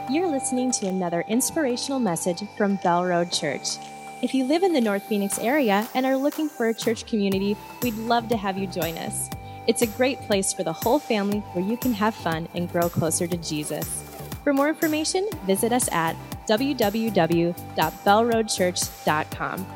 You're listening to another inspirational message from Bell Road Church. If you live in the North Phoenix area and are looking for a church community, we'd love to have you join us. It's a great place for the whole family where you can have fun and grow closer to Jesus. For more information, visit us at www.bellroadchurch.com.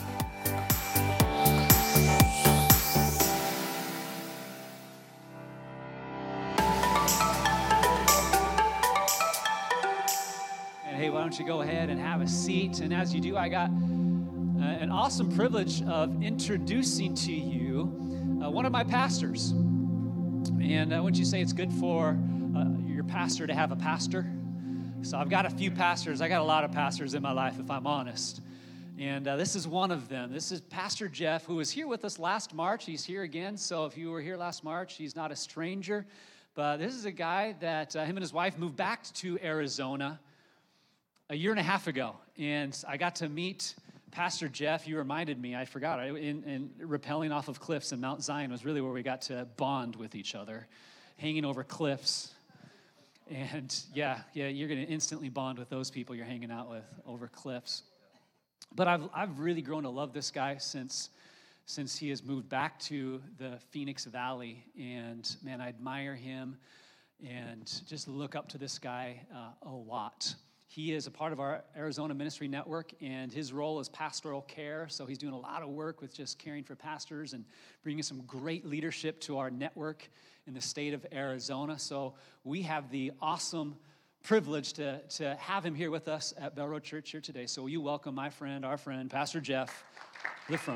Why don't you go ahead and have a seat? And as you do, I got an awesome privilege of introducing to you one of my pastors. And wouldn't you say it's good for your pastor to have a pastor? So I've got a few pastors. I got a lot of pastors in my life, if I'm honest. And this is one of them. This is Pastor Jeff, who was here with us last March. He's here again. So if you were here last March, he's not a stranger. But this is a guy that him and his wife moved back to Arizona a year and a half ago, and I got to meet Pastor Jeff. You reminded me, I forgot, in rappelling off of cliffs in Mount Zion was really where we got to bond with each other, hanging over cliffs. And yeah, you're going to instantly bond with those people you're hanging out with over cliffs. But I've really grown to love this guy since he has moved back to the Phoenix Valley, and man, I admire him and just look up to this guy a lot. He is a part of our Arizona Ministry Network, and his role is pastoral care. So he's doing a lot of work with just caring for pastors and bringing some great leadership to our network in the state of Arizona. So we have the awesome privilege to have him here with us at Bell Road Church here today. So will you welcome our friend, Pastor Jeff, to the front.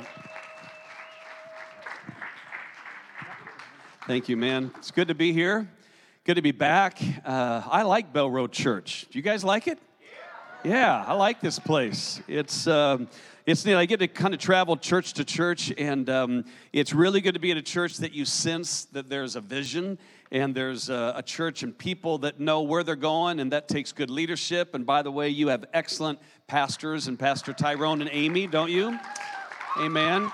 Thank you, man. It's good to be here. Good to be back. I like Bell Road Church. Do you guys like it? Yeah, I like this place. It's neat. I get to kind of travel church to church, and it's really good to be in a church that you sense that there's a vision, and there's a church and people that know where they're going, and that takes good leadership. And by the way, you have excellent pastors, and Pastor Tyrone and Amy, don't you? Amen.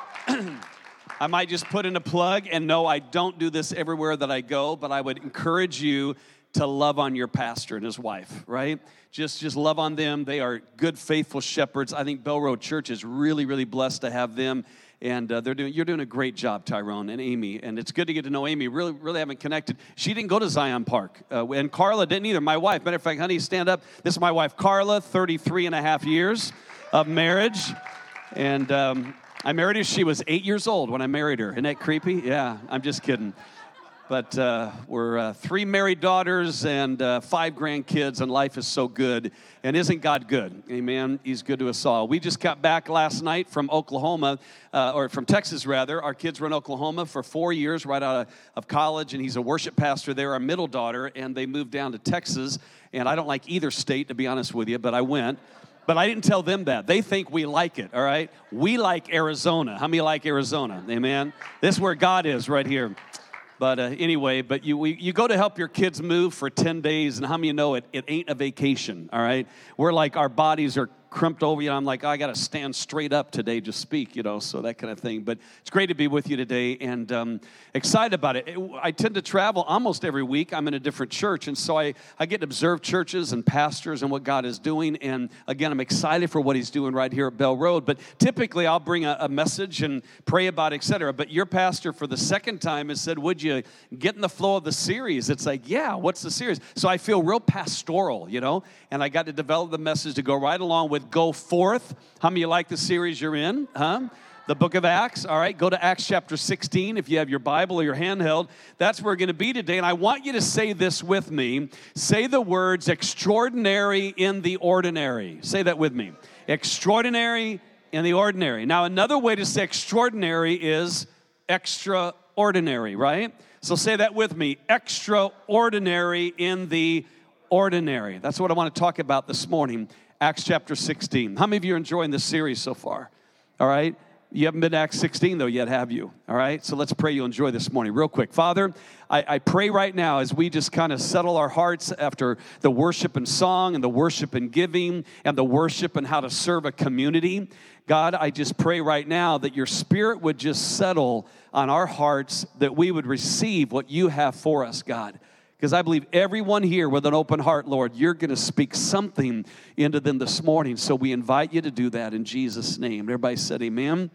I might just put in a plug, and no, I don't do this everywhere that I go, but I would encourage you to love on your pastor and his wife, right? Just love on them. They are good, faithful shepherds. I think Bell Road Church is really, really blessed to have them, and you're doing a great job, Tyrone and Amy, and it's good to get to know Amy. Really, really haven't connected. She didn't go to Zion Park, and Carla didn't either, my wife. Matter of fact, honey, stand up. This is my wife, Carla, 33 and a half years of marriage, and I married her. She was 8 years old when I married her. Isn't that creepy? Yeah, I'm just kidding. But we're 3 married daughters and 5 grandkids, and life is so good. And isn't God good? Amen. He's good to us all. We just got back last night from Oklahoma, or from Texas, rather. Our kids were in Oklahoma for 4 years, right out of college, and he's a worship pastor there, our middle daughter, and they moved down to Texas. And I don't like either state, to be honest with you, but I went. But I didn't tell them that. They think we like it, all right? We like Arizona. How many like Arizona? Amen. This is where God is, right here. But anyway, you go to help your kids move for 10 days, and how many of you know it ain't a vacation, all right? We're like, our bodies are crimped over, I'm like, I got to stand straight up today to speak, so that kind of thing. But it's great to be with you today, and excited about it. I tend to travel almost every week. I'm in a different church, and so I get to observe churches and pastors and what God is doing, and again, I'm excited for what he's doing right here at Bell Road. But typically, I'll bring a message and pray about it, etc. But your pastor, for the second time, has said, would you get in the flow of the series? It's like, yeah, what's the series? So I feel real pastoral, and I got to develop the message to go right along with Go Forth. How many of you like the series you're in? The book of Acts. All right, go to Acts chapter 16 if you have your Bible or your handheld. That's where we're going to be today. And I want you to say this with me. Say the words extraordinary in the ordinary. Say that with me. Extraordinary in the ordinary. Now, another way to say extraordinary is extraordinary, right? So say that with me. Extraordinary in the ordinary. That's what I want to talk about this morning. Acts chapter 16. How many of you are enjoying this series so far? All right. You haven't been to Acts 16, though, yet, have you? All right? So let's pray you enjoy this morning. Real quick. Father, I pray right now as we just kind of settle our hearts after the worship and song and the worship and giving and the worship and how to serve a community. God, I just pray right now that your Spirit would just settle on our hearts, that we would receive what you have for us, God. Because I believe everyone here with an open heart, Lord, you're going to speak something into them this morning. So we invite you to do that in Jesus' name. Everybody said amen?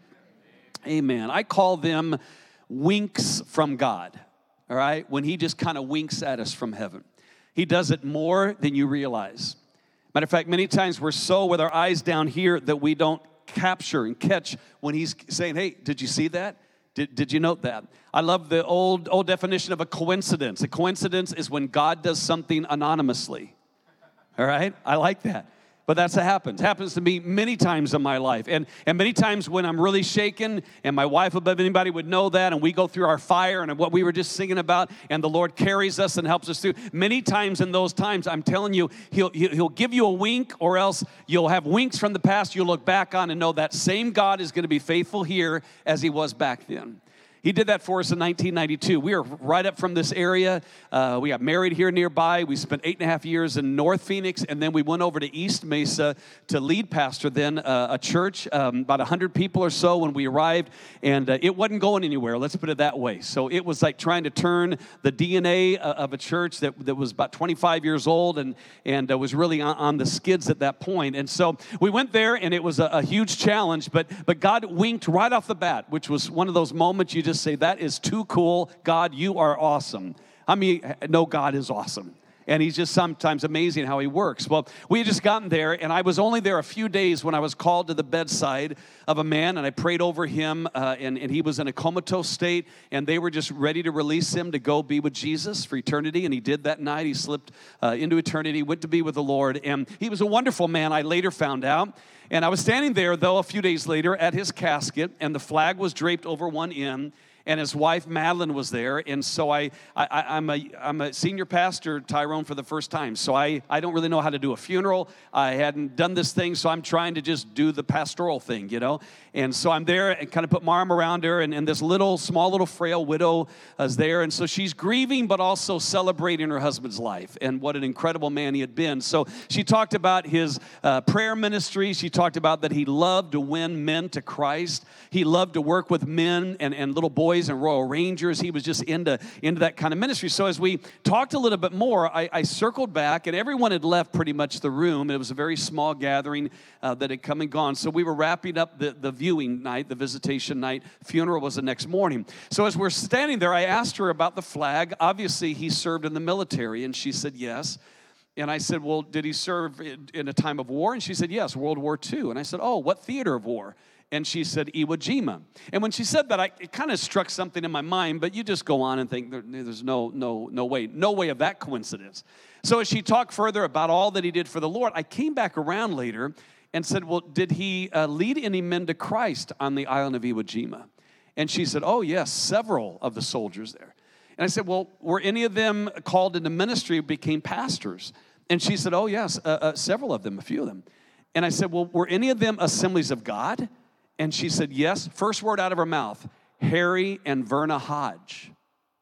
Amen. I call them winks from God, all right? When he just kind of winks at us from heaven. He does it more than you realize. Matter of fact, many times we're so with our eyes down here that we don't capture and catch when he's saying, hey, did you see that? Did you note that? I love the old definition of a coincidence. A coincidence is when God does something anonymously. All right? I like that. But that's what happens. It happens to me many times in my life. And many times when I'm really shaken, and my wife above anybody would know that, and we go through our fire and what we were just singing about, and the Lord carries us and helps us through. Many times in those times, I'm telling you, He'll give you a wink, or else you'll have winks from the past you'll look back on and know that same God is going to be faithful here as He was back then. He did that for us in 1992. We were right up from this area. We got married here nearby. We spent 8.5 years in North Phoenix, and then we went over to East Mesa to lead pastor then a church, about 100 people or so when we arrived, and it wasn't going anywhere, let's put it that way. So it was like trying to turn the DNA of a church that was about 25 years old and was really on the skids at that point. And so we went there, and it was a huge challenge, but God winked right off the bat, which was one of those moments you just say, that is too cool. God, you are awesome. I mean, no, God is awesome. And he's just sometimes amazing how he works. Well, we had just gotten there, and I was only there a few days when I was called to the bedside of a man, and I prayed over him, and he was in a comatose state, and they were just ready to release him to go be with Jesus for eternity, and he did that night. He slipped into eternity, went to be with the Lord, and he was a wonderful man, I later found out. And I was standing there, though, a few days later at his casket, and the flag was draped over one end, and his wife, Madeline, was there. And so I'm a senior pastor, Tyrone, for the first time. So I don't really know how to do a funeral. I hadn't done this thing, so I'm trying to just do the pastoral thing, you know. And so I'm there and kind of put my arm around her, and this small little frail widow is there. And so she's grieving, but also celebrating her husband's life and what an incredible man he had been. So she talked about his prayer ministry. She talked about that he loved to win men to Christ. He loved to work with men and little boys and Royal Rangers. He was just into that kind of ministry. So as we talked a little bit more, I circled back, and everyone had left pretty much the room. It was a very small gathering that had come and gone. So we were wrapping up the viewing night, the visitation night. Funeral was the next morning. So as we're standing there, I asked her about the flag. Obviously, he served in the military, and she said yes. And I said, well, did he serve in a time of war? And she said, yes, World War II. And I said, oh, what theater of war? And she said, Iwo Jima. And when she said that, it kind of struck something in my mind, but you just go on and think, there's no way of that coincidence. So as she talked further about all that he did for the Lord, I came back around later and said, well, did he lead any men to Christ on the island of Iwo Jima? And she said, oh, yes, several of the soldiers there. And I said, well, were any of them called into ministry, became pastors? And she said, oh, yes, several of them, a few of them. And I said, well, were any of them Assemblies of God? And she said, yes. First word out of her mouth, Harry and Verna Hodge.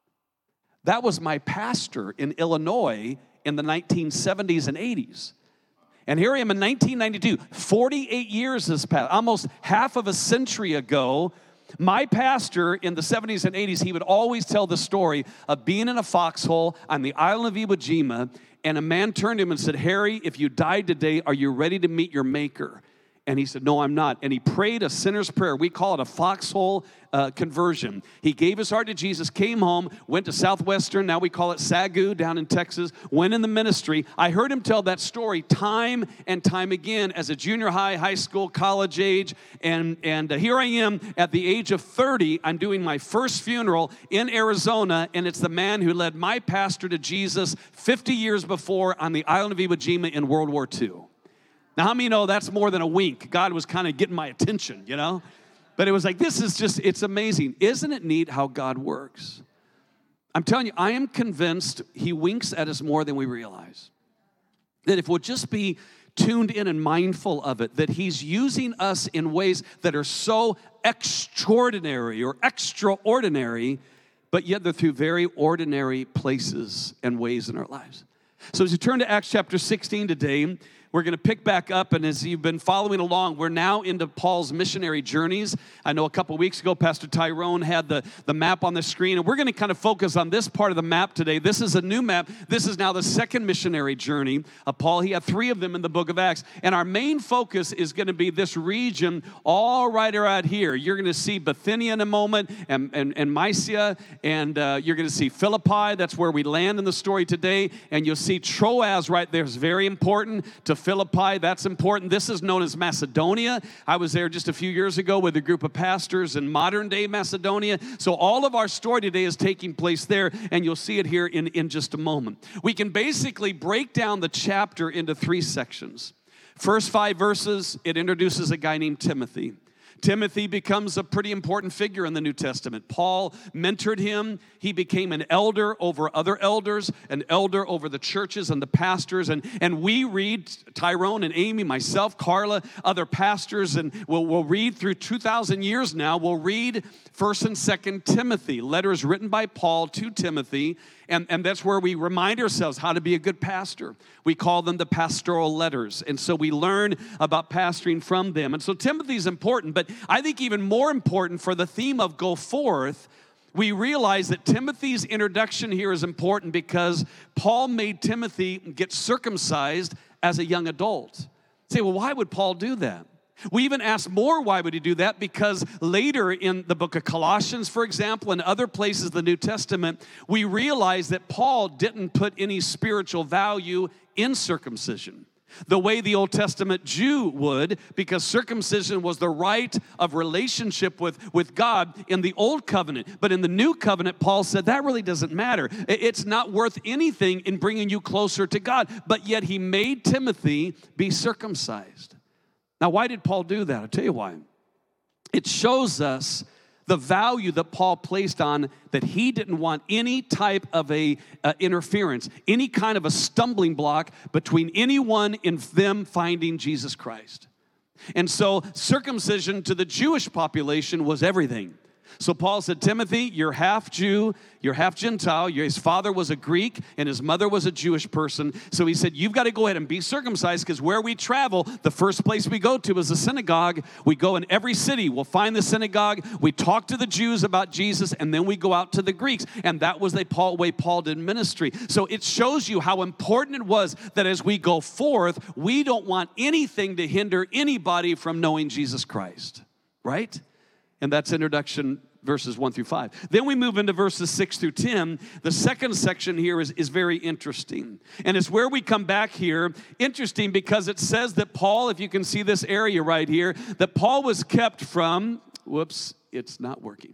That was my pastor in Illinois in the 1970s and 80s. And here I am in 1992. 48 years has passed, almost half of a century ago. My pastor in the 70s and 80s, he would always tell the story of being in a foxhole on the island of Iwo Jima, and a man turned to him and said, Harry, if you died today, are you ready to meet your maker? And he said, no, I'm not. And he prayed a sinner's prayer. We call it a foxhole conversion. He gave his heart to Jesus, came home, went to Southwestern, now we call it Sagu, down in Texas, went in the ministry. I heard him tell that story time and time again as a junior high school, college age. And here I am at the age of 30. I'm doing my first funeral in Arizona, and it's the man who led my pastor to Jesus 50 years before on the island of Iwo Jima in World War II. Now, how many know that's more than a wink? God was kind of getting my attention, you know? But it was like, this is just, it's amazing. Isn't it neat how God works? I'm telling you, I am convinced he winks at us more than we realize. That if we'll just be tuned in and mindful of it, that he's using us in ways that are so extraordinary or extraordinary, but yet they're through very ordinary places and ways in our lives. So as you turn to Acts chapter 16 today, We're going to pick back up, and as you've been following along, we're now into Paul's missionary journeys. I know a couple weeks ago, Pastor Tyrone had the map on the screen, and we're going to kind of focus on this part of the map today. This is a new map. This is now the second missionary journey of Paul. He had 3 of them in the book of Acts, and our main focus is going to be this region all right around here. You're going to see Bithynia in a moment, and Mysia, and you're going to see Philippi. That's where we land in the story today, and you'll see Troas right there is very important to Philippi. That's important. This is known as Macedonia. I was there just a few years ago with a group of pastors in modern-day Macedonia. So all of our story today is taking place there, and you'll see it here in just a moment. We can basically break down the chapter into 3 sections. First 5 verses, it introduces a guy named Timothy. Timothy becomes a pretty important figure in the New Testament. Paul mentored him. He became an elder over other elders, an elder over the churches and the pastors. And we read, Tyrone and Amy, myself, Carla, other pastors, and we'll read through 2,000 years now, we'll read 1st and 2nd Timothy, letters written by Paul to Timothy. And that's where we remind ourselves how to be a good pastor. We call them the pastoral letters. And so we learn about pastoring from them. And so Timothy's important, but I think even more important for the theme of go forth, we realize that Timothy's introduction here is important because Paul made Timothy get circumcised as a young adult. Say, well, why would Paul do that? We even ask more, why would he do that? Because later in the book of Colossians, for example, and other places in the New Testament, we realize that Paul didn't put any spiritual value in circumcision the way the Old Testament Jew would, because circumcision was the rite of relationship with God in the Old Covenant. But in the New Covenant, Paul said that really doesn't matter. It's not worth anything in bringing you closer to God. But yet he made Timothy be circumcised. Now, why did Paul do that? I'll tell you why. It shows us the value that Paul placed on that he didn't want any type of interference, any kind of a stumbling block between anyone in them finding Jesus Christ. And so circumcision to the Jewish population was everything. So Paul said, Timothy, you're half Jew, you're half Gentile. His father was a Greek and his mother was a Jewish person. So he said, you've got to go ahead and be circumcised, because where we travel, the first place we go to is the synagogue. We go in every city. We'll find the synagogue. We talk to the Jews about Jesus, and then we go out to the Greeks. And that was the way Paul did ministry. So it shows you how important it was that as we go forth, we don't want anything to hinder anybody from knowing Jesus Christ, right? And that's introduction verses 1 through 5. Then we move into verses 6 through 10. The second section here is very interesting. And it's where we come back here. Interesting because it says that Paul, if you can see this area right here, that Paul was kept from, whoops, it's not working.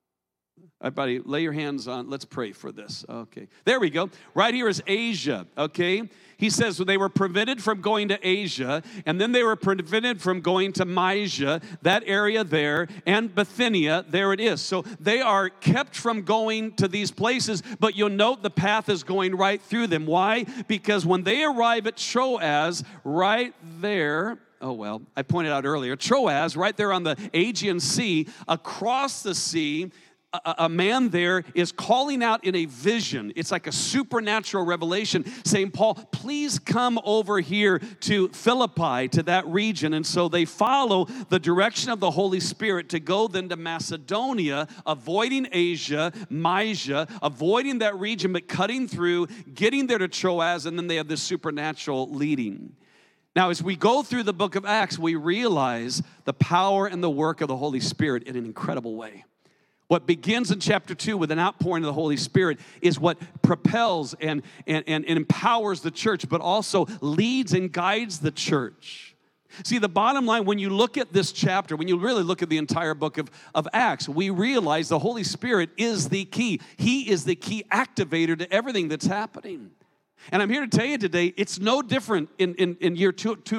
Everybody, lay your hands on, let's pray for this. Okay, there we go. Right here is Asia, okay? He says they were prevented from going to Asia, and then they were prevented from going to Mysia, that area there, and Bithynia, there it is. So they are kept from going to these places, but you'll note the path is going right through them. Why? Because when they arrive at Troas, right there, oh, well, I pointed out earlier, Troas, right there on the Aegean Sea, across the sea, a man there is calling out in a vision. It's like a supernatural revelation saying, Paul, please come over here to Philippi, to that region. And so they follow the direction of the Holy Spirit to go then to Macedonia, avoiding Asia, Mysia, avoiding that region, but cutting through, getting there to Troas, and then they have this supernatural leading. Now, as we go through the book of Acts, we realize the power and the work of the Holy Spirit in an incredible way. What begins in chapter 2 with an outpouring of the Holy Spirit is what propels and empowers the church, but also leads and guides the church. See, the bottom line, when you look at this chapter, when you really look at the entire book of Acts, we realize the Holy Spirit is the key. He is the key activator to everything that's happening. And I'm here to tell you today, it's no different in year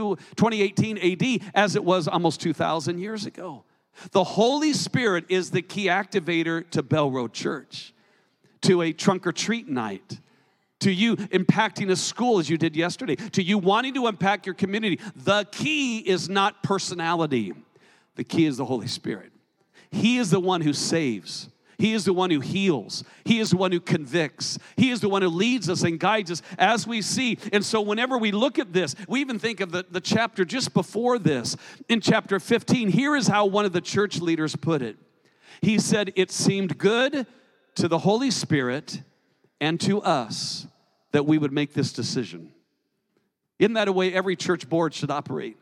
2018 AD as it was almost 2,000 years ago. The Holy Spirit is the key activator to Bell Road Church, to a trunk or treat night, to you impacting a school as you did yesterday, to you wanting to impact your community. The key is not personality. The key is the Holy Spirit. He is the one who saves. He is the one who heals. He is the one who convicts. He is the one who leads us and guides us as we see. And so whenever we look at this, we even think of the chapter just before this. In chapter 15, here is how one of the church leaders put it. He said, it seemed good to the Holy Spirit and to us that we would make this decision. Isn't that a way every church board should operate?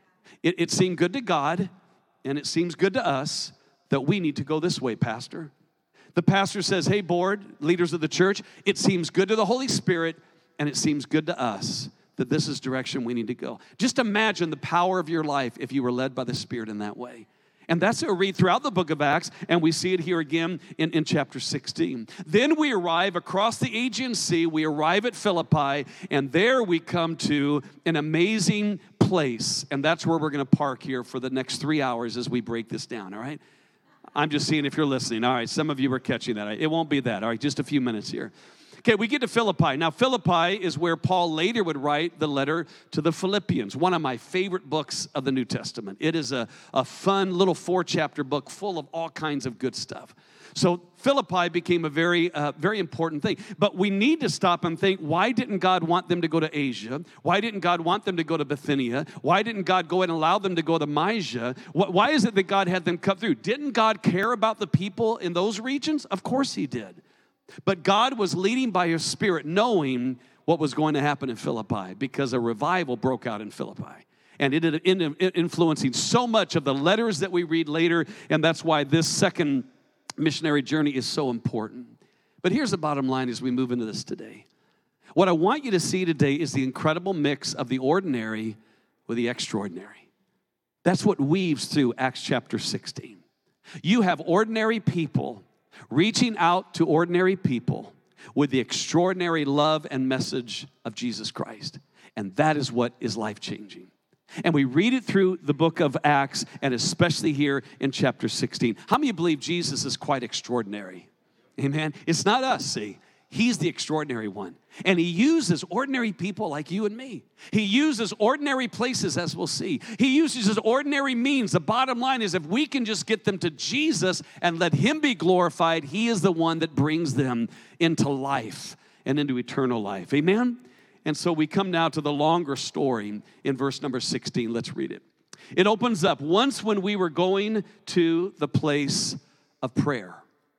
It seemed good to God, and it seems good to us that we need to go this way, Pastor. The pastor says, hey, board, leaders of the church, it seems good to the Holy Spirit, and it seems good to us that this is direction we need to go. Just imagine the power of your life if you were led by the Spirit in that way. And that's what we read throughout the book of Acts, and we see it here again in chapter 16. Then we arrive across the Aegean Sea, we arrive at Philippi, and there we come to an amazing place. And that's where we're going to park here for the next 3 hours as we break this down, all right? I'm just seeing if you're listening. All right, some of you are catching that. It won't be that, all right? Just a few minutes here. Okay, we get to Philippi. Now, Philippi is where Paul later would write the letter to the Philippians, one of my favorite books of the New Testament. It is a fun little 4-chapter book full of all kinds of good stuff. So Philippi became a very important thing. But we need to stop and think, why didn't God want them to go to Asia? Why didn't God want them to go to Bithynia? Why didn't God go and allow them to go to Mysia? Why is it that God had them cut through? Didn't God care about the people in those regions? Of course he did. But God was leading by his Spirit, knowing what was going to happen in Philippi, because a revival broke out in Philippi. And it ended up influencing so much of the letters that we read later, and that's why this second missionary journey is so important. But here's the bottom line as we move into this today. What I want you to see today is the incredible mix of the ordinary with the extraordinary. That's what weaves through Acts chapter 16. You have ordinary people reaching out to ordinary people with the extraordinary love and message of Jesus Christ. And that is what is life-changing. And we read it through the book of Acts, and especially here in chapter 16. How many of you believe Jesus is quite extraordinary? Amen? It's not us, see. He's the extraordinary one. And he uses ordinary people like you and me. He uses ordinary places, as we'll see. He uses his ordinary means. The bottom line is, if we can just get them to Jesus and let him be glorified, he is the one that brings them into life and into eternal life. Amen? And so we come now to the longer story in verse number 16. Let's read it. It opens up, once when we were going to the place of prayer.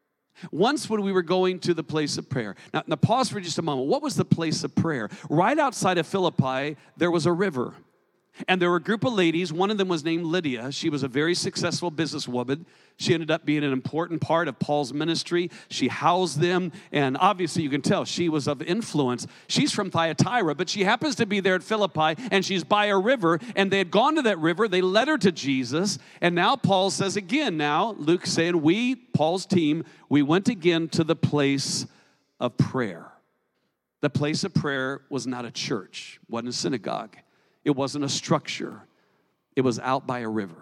Once when we were going to the place of prayer. Now pause for just a moment. What was the place of prayer? Right outside of Philippi, there was a river. And there were a group of ladies. One of them was named Lydia. She was a very successful businesswoman. She ended up being an important part of Paul's ministry. She housed them, and obviously you can tell she was of influence. She's from Thyatira, but she happens to be there at Philippi, and she's by a river, and they had gone to that river. They led her to Jesus, and now Paul says again, now Luke's saying, Paul's team, we went again to the place of prayer. The place of prayer was not a church, wasn't a synagogue. It wasn't a structure. It was out by a river.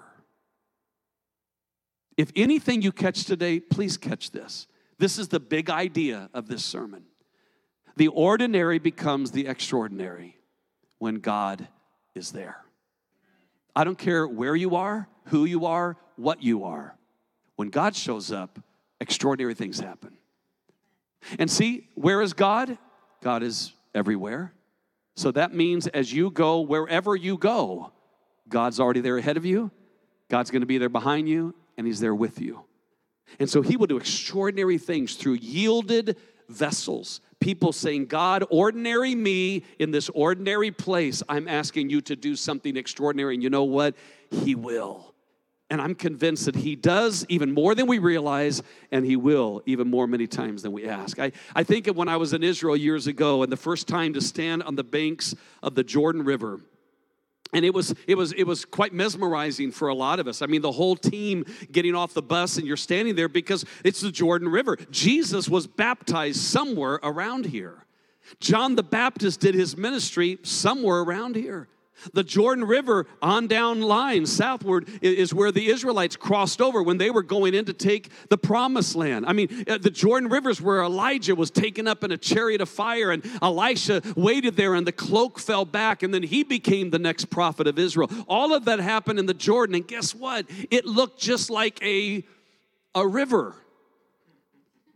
If anything you catch today, please catch this. This is the big idea of this sermon. The ordinary becomes the extraordinary when God is there. I don't care where you are, who you are, what you are. When God shows up, extraordinary things happen. And see, where is God? God is everywhere. So that means as you go, wherever you go, God's already there ahead of you. God's going to be there behind you, and he's there with you. And so he will do extraordinary things through yielded vessels. People saying, God, ordinary me in this ordinary place, I'm asking you to do something extraordinary. And you know what? He will. And I'm convinced that he does even more than we realize, and he will even more many times than we ask. I think of when I was in Israel years ago, and the first time to stand on the banks of the Jordan River. And it was quite mesmerizing for a lot of us. I mean, the whole team getting off the bus, and you're standing there because it's the Jordan River. Jesus was baptized somewhere around here. John the Baptist did his ministry somewhere around here. The Jordan River on down line southward is where the Israelites crossed over when they were going in to take the promised land. I mean, the Jordan River is where Elijah was taken up in a chariot of fire, and Elisha waited there, and the cloak fell back, and then he became the next prophet of Israel. All of that happened in the Jordan, and guess what? It looked just like a river.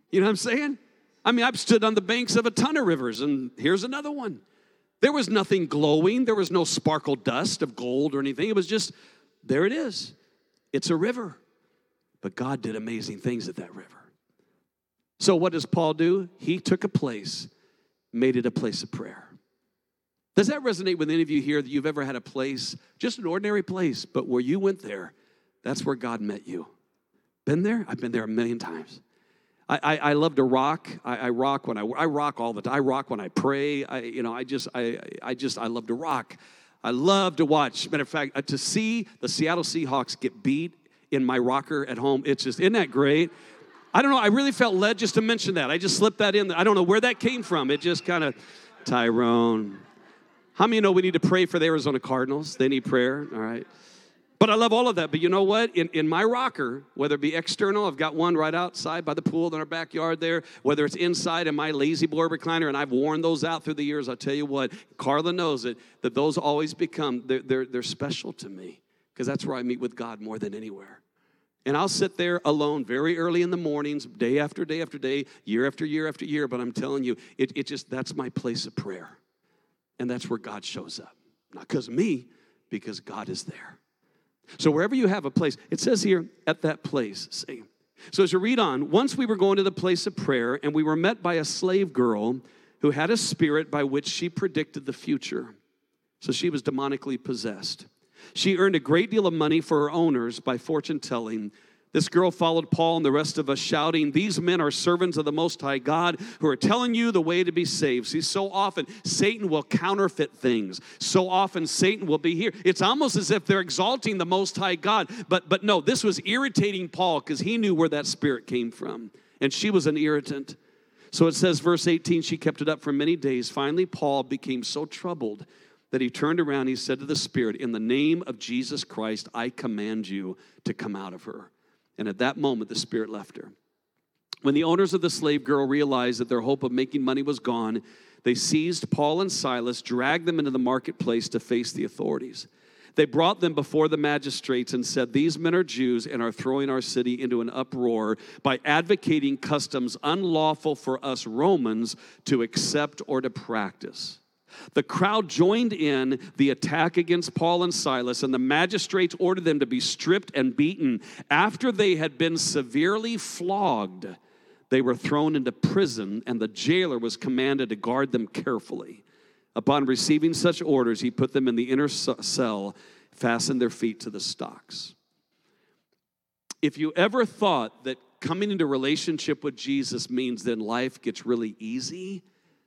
You know what I'm saying? I mean, I've stood on the banks of a ton of rivers, and here's another one. There was nothing glowing. There was no sparkle dust of gold or anything. It was just, there it is. It's a river. But God did amazing things at that river. So what does Paul do? He took a place, made it a place of prayer. Does that resonate with any of you here that you've ever had a place, just an ordinary place, but where you went there, that's where God met you? Been there? I've been there a million times. I love to rock. I rock when I rock all the time. I rock when I pray. I love to rock. I love to watch. Matter of fact, to see the Seattle Seahawks get beat in my rocker at home, it's just, isn't that great? I don't know. I really felt led just to mention that. I just slipped that in. I don't know where that came from. It just kind of, Tyrone. How many know we need to pray for the Arizona Cardinals? They need prayer, all right? But I love all of that. But you know what? In my rocker, whether it be external, I've got one right outside by the pool in our backyard there, whether it's inside in my lazy boy recliner, and I've worn those out through the years, I'll tell you what, Carla knows it, that those always become, they're special to me, because that's where I meet with God more than anywhere. And I'll sit there alone very early in the mornings, day after day after day, year after year after year, but I'm telling you, it just, that's my place of prayer. And that's where God shows up. Not because of me, because God is there. So wherever you have a place, it says here, at that place, see. So as you read on, once we were going to the place of prayer, and we were met by a slave girl who had a spirit by which she predicted the future. So she was demonically possessed. She earned a great deal of money for her owners by fortune telling. This girl followed Paul and the rest of us, shouting, "These men are servants of the Most High God who are telling you the way to be saved." See, so often Satan will counterfeit things. So often Satan will be here. It's almost as if they're exalting the Most High God. But no, this was irritating Paul because he knew where that spirit came from. And she was an irritant. So it says, verse 18, she kept it up for many days. Finally, Paul became so troubled that he turned around and he said to the spirit, "In the name of Jesus Christ, I command you to come out of her." And at that moment, the spirit left her. When the owners of the slave girl realized that their hope of making money was gone, they seized Paul and Silas, dragged them into the marketplace to face the authorities. They brought them before the magistrates and said, "These men are Jews and are throwing our city into an uproar by advocating customs unlawful for us Romans to accept or to practice." The crowd joined in the attack against Paul and Silas, and the magistrates ordered them to be stripped and beaten. After they had been severely flogged, they were thrown into prison, and the jailer was commanded to guard them carefully. Upon receiving such orders, he put them in the inner cell, fastened their feet to the stocks. If you ever thought that coming into relationship with Jesus means then life gets really easy,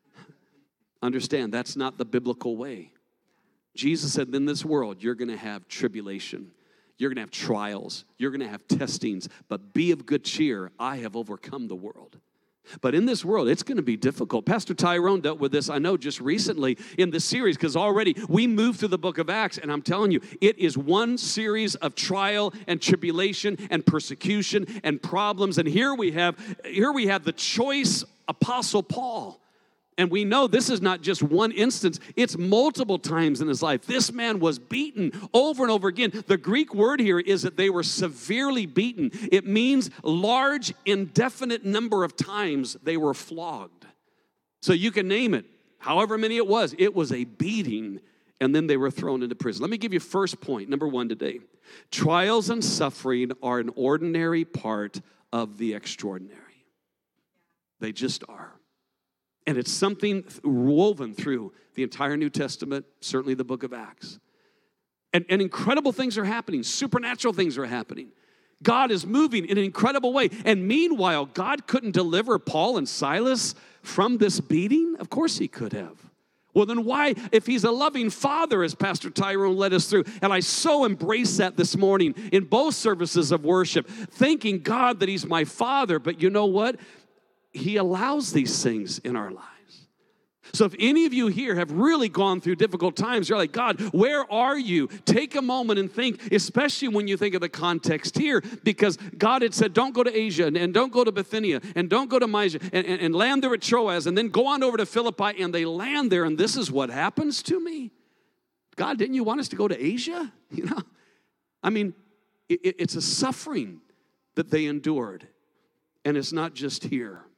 understand, that's not the biblical way. Jesus said, in this world, you're going to have tribulation. You're going to have trials. You're going to have testings. But be of good cheer. I have overcome the world. But in this world, it's going to be difficult. Pastor Tyrone dealt with this, I know, just recently in this series, because already we moved through the book of Acts, and I'm telling you, it is one series of trial and tribulation and persecution and problems. And here we have the choice Apostle Paul. And we know this is not just one instance. It's multiple times in his life. This man was beaten over and over again. The Greek word here is that they were severely beaten. It means large, indefinite number of times they were flogged. So you can name it, however many it was. It was a beating, and then they were thrown into prison. Let me give you first point, number one today. Trials and suffering are an ordinary part of the extraordinary. They just are. And it's something woven through the entire New Testament, certainly the book of Acts. And incredible things are happening. Supernatural things are happening. God is moving in an incredible way. And meanwhile, God couldn't deliver Paul and Silas from this beating? Of course he could have. Well, then why, if he's a loving father, as Pastor Tyrone led us through, and I so embrace that this morning in both services of worship, thanking God that he's my father, but you know what? He allows these things in our lives. So if any of you here have really gone through difficult times, you're like, God, where are you? Take a moment and think, especially when you think of the context here, because God had said, don't go to Asia, and don't go to Bithynia, and don't go to Mysia, and land there at Troas, and then go on over to Philippi, and they land there, and this is what happens to me. God, didn't you want us to go to Asia? You know, I mean, it's a suffering that they endured, and it's not just here.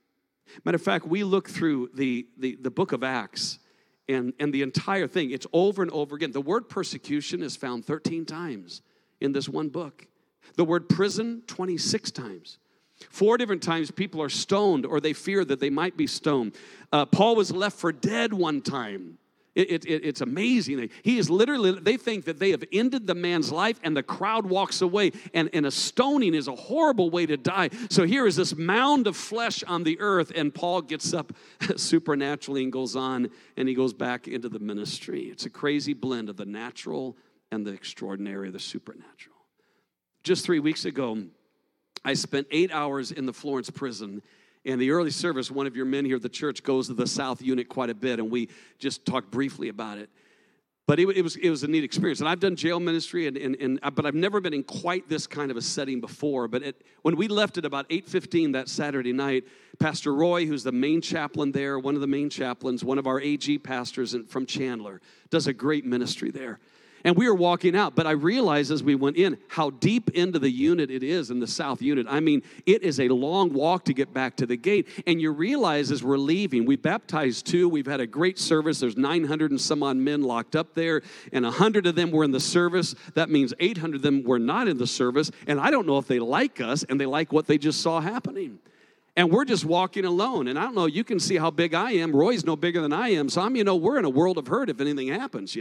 Matter of fact, we look through the book of Acts and the entire thing. It's over and over again. The word persecution is found 13 times in this one book. The word prison, 26 times. 4 different times people are stoned or they fear that they might be stoned. Paul was left for dead one time. It's amazing. He is literally, they think that they have ended the man's life and the crowd walks away. And a stoning is a horrible way to die. So here is this mound of flesh on the earth, and Paul gets up supernaturally and goes on, and he goes back into the ministry. It's a crazy blend of the natural and the extraordinary, the supernatural. Just 3 weeks ago, I spent 8 hours in the Florence prison. In the early service, one of your men here at the church goes to the South Unit quite a bit, and we just talked briefly about it. But it was a neat experience. And I've done jail ministry, but I've never been in quite this kind of a setting before. But when we left at about 8:15 that Saturday night, Pastor Roy, who's the main chaplain there, one of the main chaplains, one of our AG pastors from Chandler, does a great ministry there. And we were walking out, but I realized as we went in how deep into the unit it is in the South Unit. I mean, it is a long walk to get back to the gate. And you realize as we're leaving, we baptized 2. We've had a great service. There's 900 and some odd men locked up there, and 100 of them were in the service. That means 800 of them were not in the service. And I don't know if they like us and they like what they just saw happening. And we're just walking alone. And I don't know, you can see how big I am. Roy's no bigger than I am. So we're in a world of hurt if anything happens,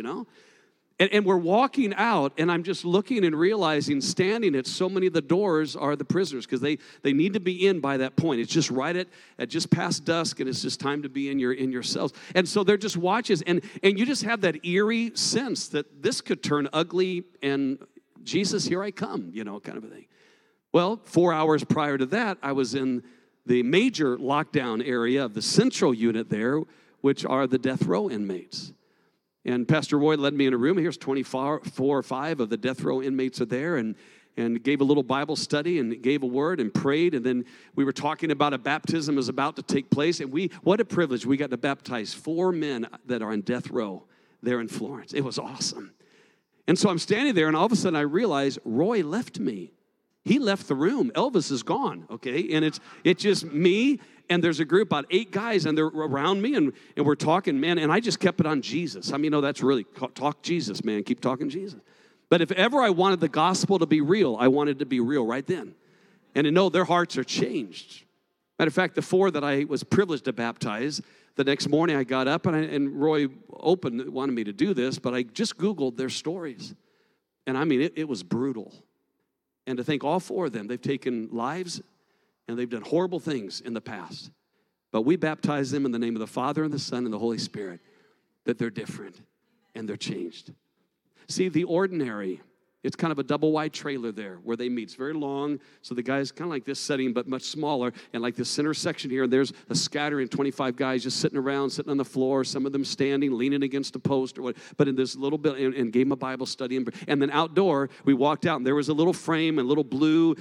And we're walking out, and I'm just looking and realizing, standing at so many of the doors are the prisoners, because they need to be in by that point. It's just right at just past dusk, and it's just time to be in your cells. And so they're just watches, and you just have that eerie sense that this could turn ugly, and Jesus, here I come, kind of a thing. Well, 4 hours prior to that, I was in the major lockdown area of the central unit there, which are the death row inmates. And Pastor Roy led me in a room. Here's 24 or 5 of the death row inmates are there, and gave a little Bible study and gave a word and prayed. And then we were talking about a baptism is about to take place. And what a privilege. We got to baptize 4 men that are on death row there in Florence. It was awesome. And so I'm standing there, and all of a sudden I realize Roy left me. He left the room. Elvis is gone, okay? And it's just me, and there's a group, about 8 guys, and they're around me, and we're talking, man, and I just kept it on Jesus. That's really, talk Jesus, man. Keep talking Jesus. But if ever I wanted the gospel to be real, I wanted it to be real right then. And to know their hearts are changed. Matter of fact, the 4 that I was privileged to baptize, the next morning I got up, and Roy wanted me to do this, but I just Googled their stories. And it was brutal. And to think all 4 of them, they've taken lives and they've done horrible things in the past. But we baptize them in the name of the Father and the Son and the Holy Spirit, that they're different and they're changed. See, the ordinary, it's kind of a double wide trailer there where they meet. It's very long, so the guy's kind of like this setting, but much smaller. And like this center section here, and there's a scattering, 25 guys just sitting around, sitting on the floor, some of them standing, leaning against a post or what. But in this little bit, and gave them a Bible study. And then outdoor, we walked out, and there was a little frame and little blue,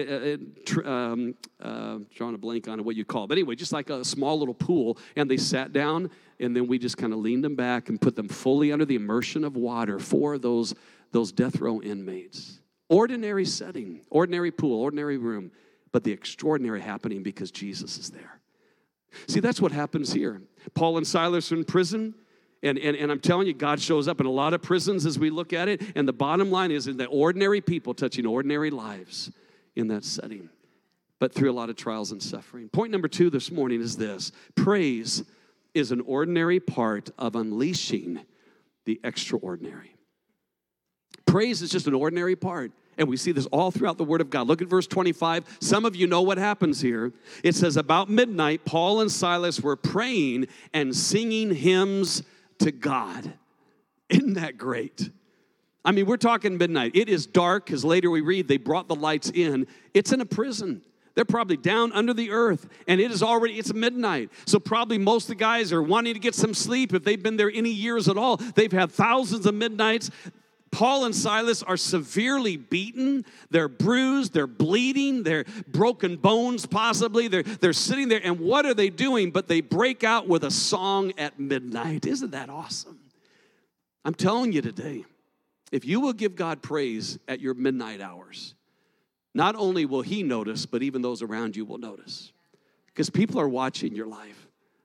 drawing a blank on it, what you call it. But anyway, just like a small little pool. And they sat down, and then we just kind of leaned them back and put them fully under the immersion of water for those death row inmates. Ordinary setting, ordinary pool, ordinary room, but the extraordinary happening because Jesus is there. See, that's what happens here. Paul and Silas are in prison, and I'm telling you, God shows up in a lot of prisons as we look at it, and the bottom line is in the ordinary people touching ordinary lives in that setting, but through a lot of trials and suffering. Point number 2 this morning is this: praise is an ordinary part of unleashing the extraordinary. Praise is just an ordinary part. And we see this all throughout the Word of God. Look at verse 25. Some of you know what happens here. It says, about midnight, Paul and Silas were praying and singing hymns to God. Isn't that great? We're talking midnight. It is dark, because later we read they brought the lights in. It's in a prison. They're probably down under the earth, and it's midnight. So probably most of the guys are wanting to get some sleep. If they've been there any years at all, they've had thousands of midnights. Paul and Silas are severely beaten. They're bruised. They're bleeding. They're broken bones, possibly. They're sitting there, and what are they doing? But they break out with a song at midnight. Isn't that awesome? I'm telling you today, if you will give God praise at your midnight hours, not only will He notice, but even those around you will notice. because people are watching your life.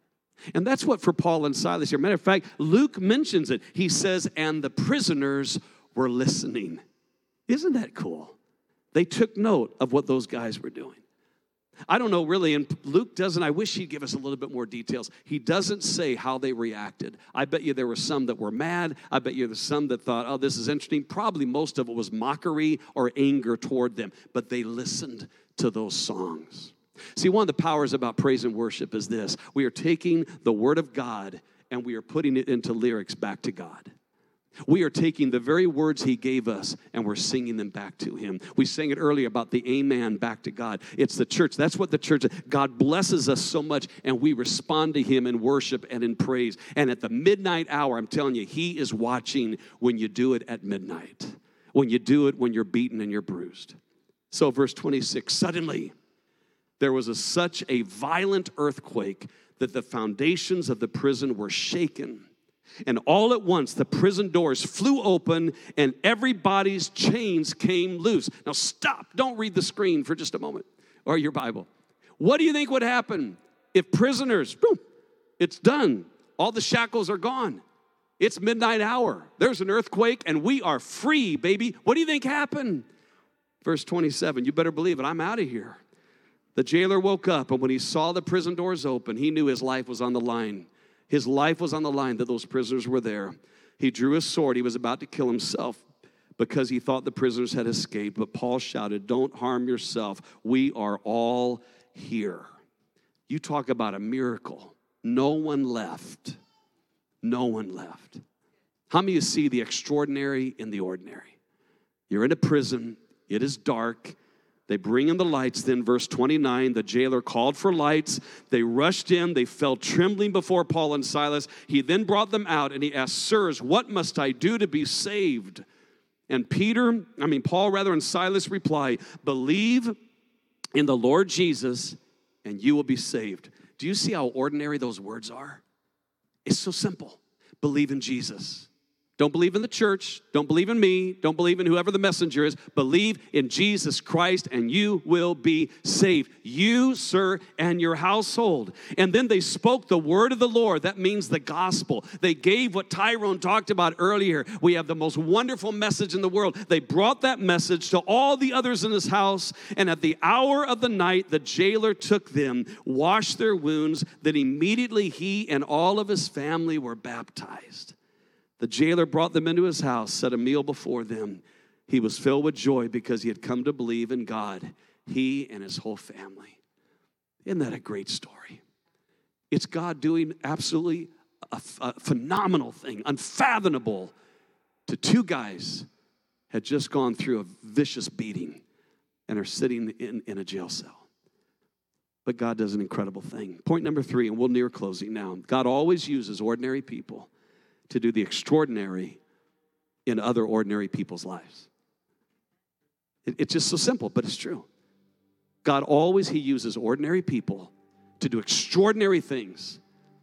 And that's what for Paul and Silas here. Matter of fact, Luke mentions it. He says, and the prisoners were listening. Isn't that cool? They took note of what those guys were doing. I don't know really, and Luke doesn't. I wish he'd give us a little bit more details. He doesn't say how they reacted. I bet you there were some that were mad. I bet you there's some that thought, oh, this is interesting. Probably most of it was mockery or anger toward them, but they listened to those songs. See, one of the powers about praise and worship is this. We are taking the Word of God and we are putting it into lyrics back to God. We are taking the very words he gave us and we're singing them back to him. We sang it earlier about the amen back to God. It's the church. That's what the church is. God blesses us so much and we respond to him in worship and in praise. And at the midnight hour, I'm telling you, he is watching when you do it at midnight. When you do it when you're beaten and you're bruised. So verse 26, suddenly there was such a violent earthquake that the foundations of the prison were shaken. And all at once, the prison doors flew open and everybody's chains came loose. Now stop. Don't read the screen for just a moment or your Bible. What do you think would happen if prisoners, boom, it's done. All the shackles are gone. It's midnight hour. There's an earthquake and we are free, baby. What do you think happened? Verse 27, you better believe it. I'm out of here. The jailer woke up and when he saw the prison doors open, he knew his life was on the line. His life was on the line that those prisoners were there. He drew his sword. He was about to kill himself because he thought the prisoners had escaped. But Paul shouted, don't harm yourself. We are all here. You talk about a miracle. No one left. No one left. How many of you see the extraordinary in the ordinary? You're in a prison. It is dark. They bring in the lights. Then verse 29, the jailer called for lights. They rushed in. They fell trembling before Paul and Silas. He then brought them out and he asked, sirs, what must I do to be saved? And Paul and Silas reply, believe in the Lord Jesus and you will be saved. Do you see how ordinary those words are? It's so simple. Believe in Jesus. Don't believe in the church. Don't believe in me. Don't believe in whoever the messenger is. Believe in Jesus Christ and you will be saved. You, sir, and your household. And then they spoke the word of the Lord. That means the gospel. They gave what Tyrone talked about earlier. We have the most wonderful message in the world. They brought that message to all the others in his house. And at the hour of the night, the jailer took them, washed their wounds. Then immediately he and all of his family were baptized. The jailer brought them into his house, set a meal before them. He was filled with joy because he had come to believe in God, he and his whole family. Isn't that a great story? It's God doing absolutely a phenomenal thing, unfathomable, to two guys had just gone through a vicious beating and are sitting in a jail cell. But God does an incredible thing. Point number 3, and we'll near closing now. God always uses ordinary people to do the extraordinary in other ordinary people's lives. It's just so simple, but it's true. God always, he uses ordinary people to do extraordinary things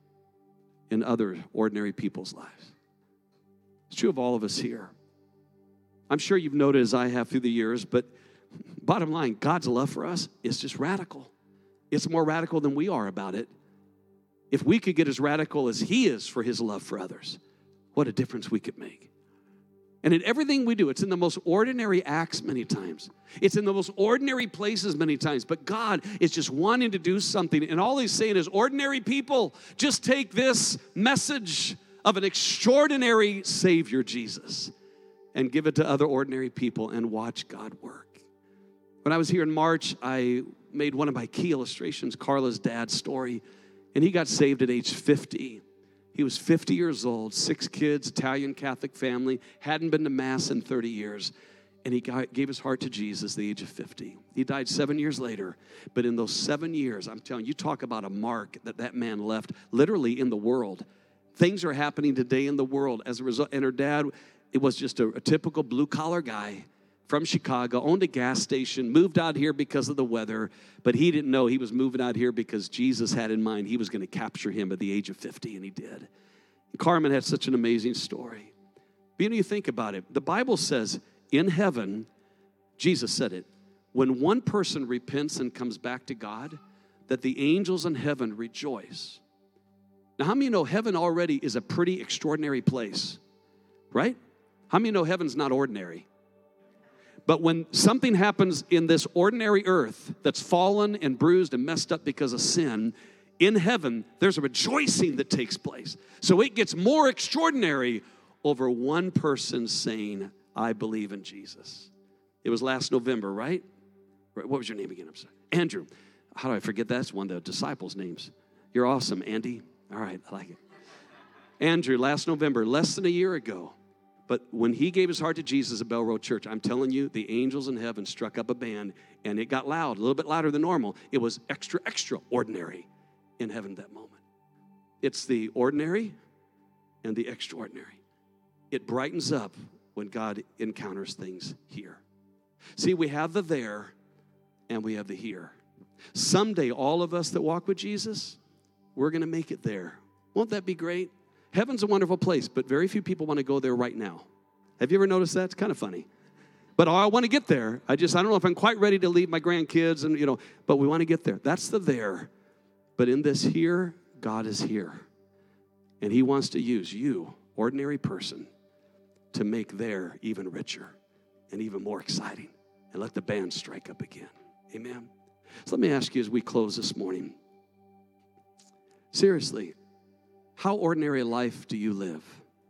in other ordinary people's lives. It's true of all of us here. I'm sure you've noted, as I have through the years, but bottom line, God's love for us is just radical. It's more radical than we are about it. If we could get as radical as he is for his love for others, what a difference we could make. And in everything we do, it's in the most ordinary acts many times. It's in the most ordinary places many times. But God is just wanting to do something. And all he's saying is, ordinary people, just take this message of an extraordinary Savior, Jesus, and give it to other ordinary people and watch God work. When I was here in March, I made one of my key illustrations, Carla's dad's story. And he got saved at age 50. He was 50 years old, 6 kids, Italian Catholic family, hadn't been to Mass in 30 years. And he gave his heart to Jesus at the age of 50. He died 7 years later. But in those 7 years, I'm telling you, talk about a mark that man left literally in the world. Things are happening today in the world as a result. And her dad, it was just a typical blue-collar guy from Chicago, owned a gas station, moved out here because of the weather, but he didn't know he was moving out here because Jesus had in mind he was going to capture him at the age of 50, and he did. And Carmen had such an amazing story. But you think about it. The Bible says in heaven, Jesus said it, when one person repents and comes back to God, that the angels in heaven rejoice. Now, how many know heaven already is a pretty extraordinary place, right? How many know heaven's not ordinary? But when something happens in this ordinary earth that's fallen and bruised and messed up because of sin, in heaven, there's a rejoicing that takes place. So it gets more extraordinary over one person saying, I believe in Jesus. It was last November, right? What was your name again? I'm sorry. Andrew. How do I forget that? That's one of the disciples' names. You're awesome, Andy. All right, I like it. Andrew, last November, less than a year ago. But when he gave his heart to Jesus at Bell Road Church, I'm telling you, the angels in heaven struck up a band, and it got loud, a little bit louder than normal. It was extraordinary in heaven that moment. It's the ordinary and the extraordinary. It brightens up when God encounters things here. See, we have the there and we have the here. Someday, all of us that walk with Jesus, we're going to make it there. Won't that be great? Heaven's a wonderful place, but very few people want to go there right now. Have you ever noticed that? It's kind of funny. But I want to get there. I don't know if I'm quite ready to leave my grandkids, and but we want to get there. That's the there. But in this here, God is here. And he wants to use you, ordinary person, to make there even richer and even more exciting. And let the band strike up again. Amen. So let me ask you as we close this morning. Seriously, how ordinary a life do you live?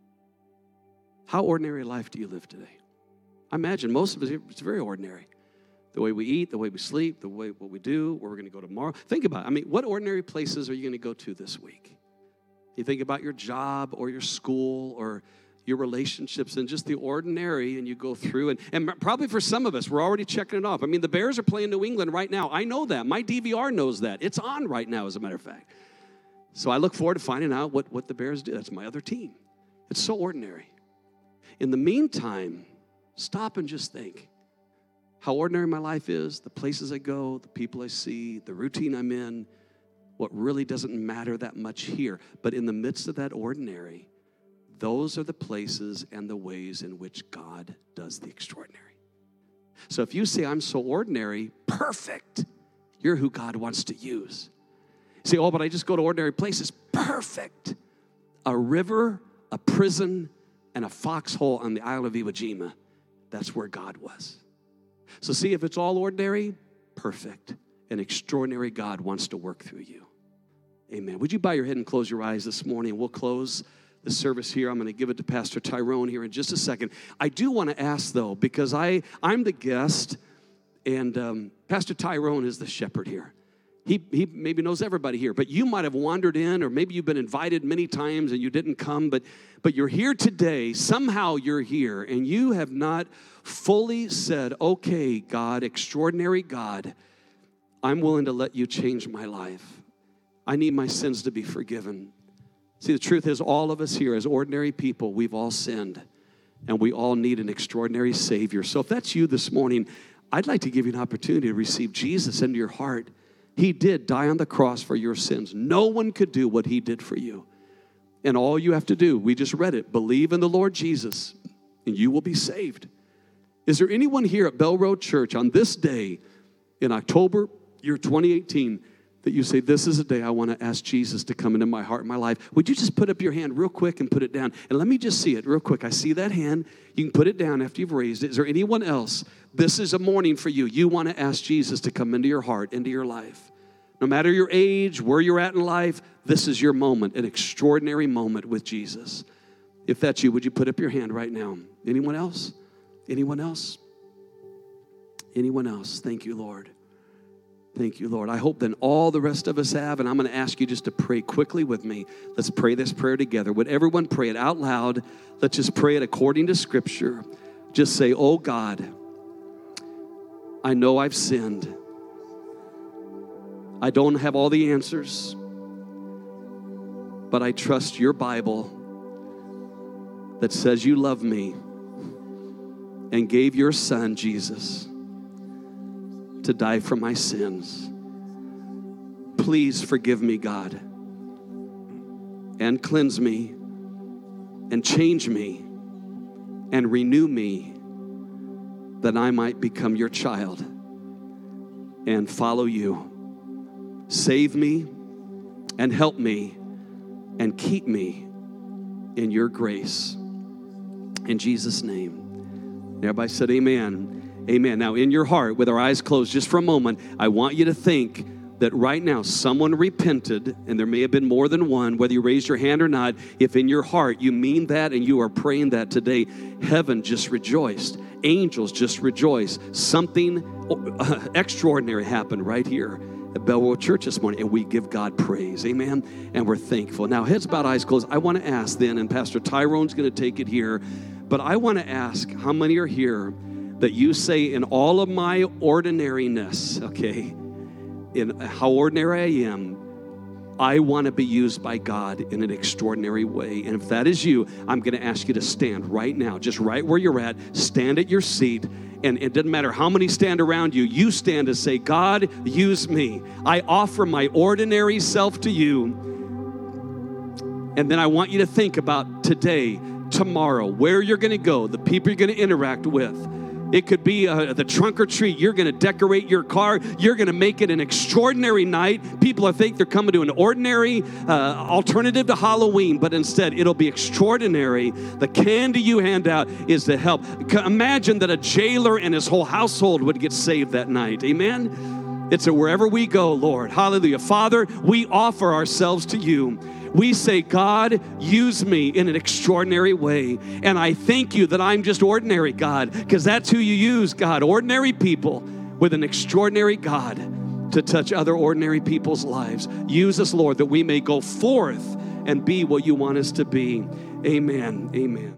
How ordinary a life do you live today? I imagine most of us, it's very ordinary. The way we eat, the way we sleep, the way what we do, where we're going to go tomorrow. Think about it. I mean, what ordinary places are you going to go to this week? You think about your job or your school or your relationships and just the ordinary, and you go through. And probably for some of us, we're already checking it off. I mean, the Bears are playing New England right now. I know that. My DVR knows that. It's on right now, as a matter of fact. So I look forward to finding out what the Bears do. That's my other team. It's so ordinary. In the meantime, stop and just think how ordinary my life is, the places I go, the people I see, the routine I'm in, what really doesn't matter that much here. But in the midst of that ordinary, those are the places and the ways in which God does the extraordinary. So if you say, I'm so ordinary, perfect. You're who God wants to use. Say, but I just go to ordinary places. Perfect. A river, a prison, and a foxhole on the Isle of Iwo Jima. That's where God was. So see, if it's all ordinary, perfect. An extraordinary God wants to work through you. Amen. Would you bow your head and close your eyes this morning? We'll close the service here. I'm going to give it to Pastor Tyrone here in just a second. I do want to ask, though, because I'm the guest, and Pastor Tyrone is the shepherd here. He maybe knows everybody here, but you might have wandered in, or maybe you've been invited many times and you didn't come, but you're here today. Somehow you're here, and you have not fully said, okay, God, extraordinary God, I'm willing to let you change my life. I need my sins to be forgiven. See, the truth is, all of us here as ordinary people, we've all sinned, and we all need an extraordinary Savior. So if that's you this morning, I'd like to give you an opportunity to receive Jesus into your heart. He did die on the cross for your sins. No one could do what he did for you. And all you have to do, we just read it, believe in the Lord Jesus, and you will be saved. Is there anyone here at Bell Road Church on this day in October, year 2018, that you say, this is a day I want to ask Jesus to come into my heart and my life? Would you just put up your hand real quick and put it down? And let me just see it real quick. I see that hand. You can put it down after you've raised it. Is there anyone else? This is a morning for you. You want to ask Jesus to come into your heart, into your life. No matter your age, where you're at in life, this is your moment, an extraordinary moment with Jesus. If that's you, would you put up your hand right now? Anyone else? Anyone else? Anyone else? Thank you, Lord. Thank you, Lord. I hope then all the rest of us have, and I'm going to ask you just to pray quickly with me. Let's pray this prayer together. Would everyone pray it out loud? Let's just pray it according to Scripture. Just say, oh God, I know I've sinned. I don't have all the answers, but I trust your Bible that says you love me and gave your Son, Jesus, to die for my sins. Please forgive me, God, and cleanse me and change me and renew me that I might become your child and follow you. Save me and help me and keep me in your grace. In Jesus' name. Everybody said amen. Amen. Now in your heart, with our eyes closed just for a moment, I want you to think that right now someone repented, and there may have been more than one, whether you raised your hand or not. If in your heart you mean that and you are praying that today, heaven just rejoiced. Angels just rejoiced. Something extraordinary happened right here at Bellroad Church this morning, and we give God praise. Amen. And we're thankful. Now, heads bowed, eyes closed. I want to ask then, and Pastor Tyrone's going to take it here, but I want to ask how many are here that you say, in all of my ordinariness, okay, in how ordinary I am, I want to be used by God in an extraordinary way. And if that is you, I'm going to ask you to stand right now, just right where you're at. Stand at your seat. And it doesn't matter how many stand around you. You stand and say, God, use me. I offer my ordinary self to you. And then I want you to think about today, tomorrow, where you're going to go, the people you're going to interact with. It could be the trunk or treat. You're going to decorate your car. You're going to make it an extraordinary night. People think they're coming to an ordinary alternative to Halloween, but instead it'll be extraordinary. The candy you hand out is to help. Imagine that a jailer and his whole household would get saved that night. Amen? It's a wherever we go, Lord. Hallelujah. Father, we offer ourselves to you. We say, God, use me in an extraordinary way. And I thank you that I'm just ordinary, God, because that's who you use, God. Ordinary people with an extraordinary God to touch other ordinary people's lives. Use us, Lord, that we may go forth and be what you want us to be. Amen. Amen.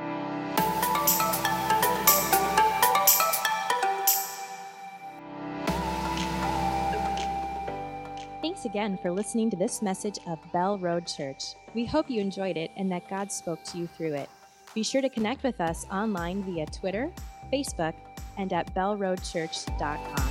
Thanks again for listening to this message of Bell Road Church. We hope you enjoyed it and that God spoke to you through it. Be sure to connect with us online via Twitter, Facebook, and at bellroadchurch.com.